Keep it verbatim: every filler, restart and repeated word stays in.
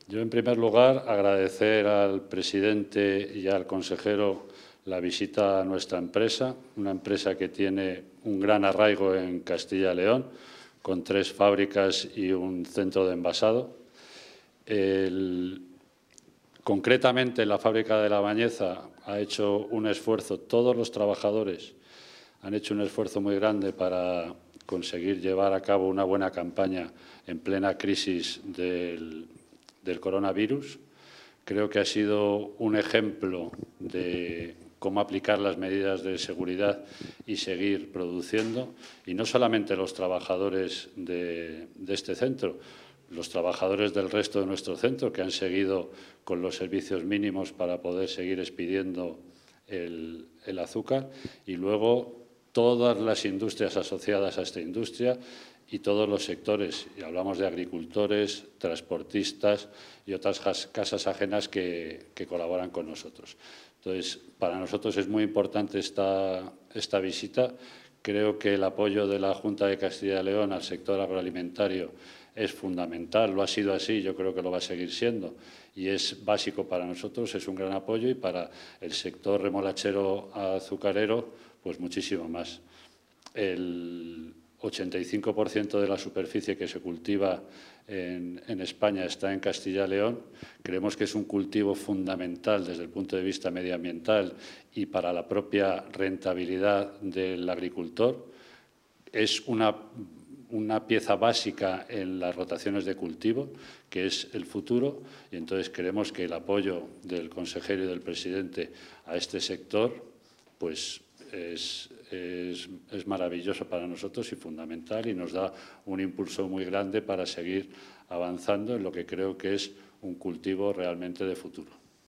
Yo, en primer lugar, agradecer al presidente y al consejero la visita a nuestra empresa, una empresa que tiene un gran arraigo en Castilla y León, con tres fábricas y un centro de envasado. El, concretamente, la fábrica de La Bañeza ha hecho un esfuerzo, todos los trabajadores han hecho un esfuerzo muy grande para conseguir llevar a cabo una buena campaña en plena crisis del, del coronavirus. Creo que ha sido un ejemplo de cómo aplicar las medidas de seguridad y seguir produciendo. Y no solamente los trabajadores de, de este centro, los trabajadores del resto de nuestro centro, que han seguido con los servicios mínimos para poder seguir expidiendo el, el azúcar, y luego todas las industrias asociadas a esta industria y todos los sectores, y hablamos de agricultores, transportistas y otras casas ajenas que, que colaboran con nosotros. Entonces, para nosotros es muy importante esta, esta visita. Creo que el apoyo de la Junta de Castilla y León al sector agroalimentario es fundamental, lo ha sido así, yo creo que lo va a seguir siendo, y es básico para nosotros, es un gran apoyo, y para el sector remolachero azucarero, pues muchísimo más. El ochenta y cinco por ciento de la superficie que se cultiva en, en España está en Castilla y León. Creemos que es un cultivo fundamental desde el punto de vista medioambiental y para la propia rentabilidad del agricultor. Es una, una pieza básica en las rotaciones de cultivo, que es el futuro, y entonces creemos que el apoyo del consejero y del presidente a este sector pues es, es, es maravilloso para nosotros y fundamental, y nos da un impulso muy grande para seguir avanzando en lo que creo que es un cultivo realmente de futuro.